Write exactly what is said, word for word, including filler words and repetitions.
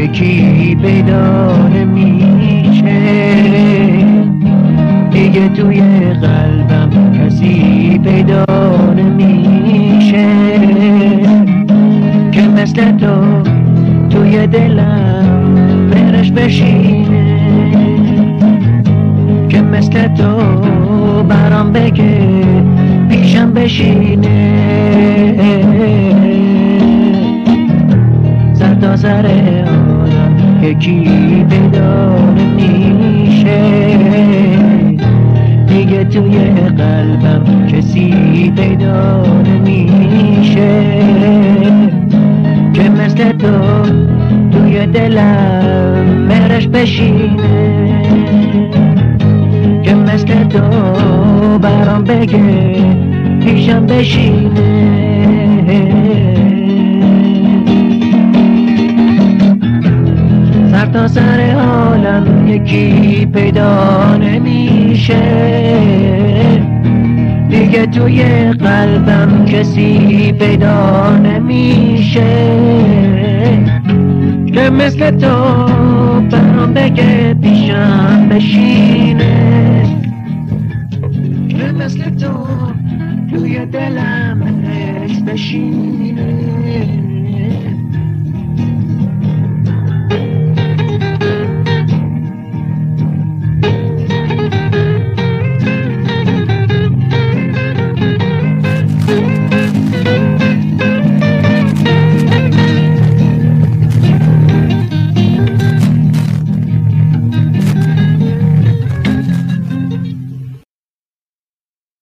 یکی پیدا نمیشه، دیگه توی قلبم کسی پیدا نمیشه که مثل تو توی دلم برش بشینه، که مثل تو برام بگه پیشم بشینه. سر تا سر عالم یکی پیدا نمیشه، دیگه توی قلبم کسی پیدا نمیشه که مثل تو توی دلم برش بشینه، که مثل تو برام بگه پیشم بشینه. سر تا سر عالم یکی پیدا نمیشه، دیگه توی قلبم کسی پیدا نمیشه که مثل تو برام بگه پیشم بشینه، که مثل تو توی دلم عشق بشینه.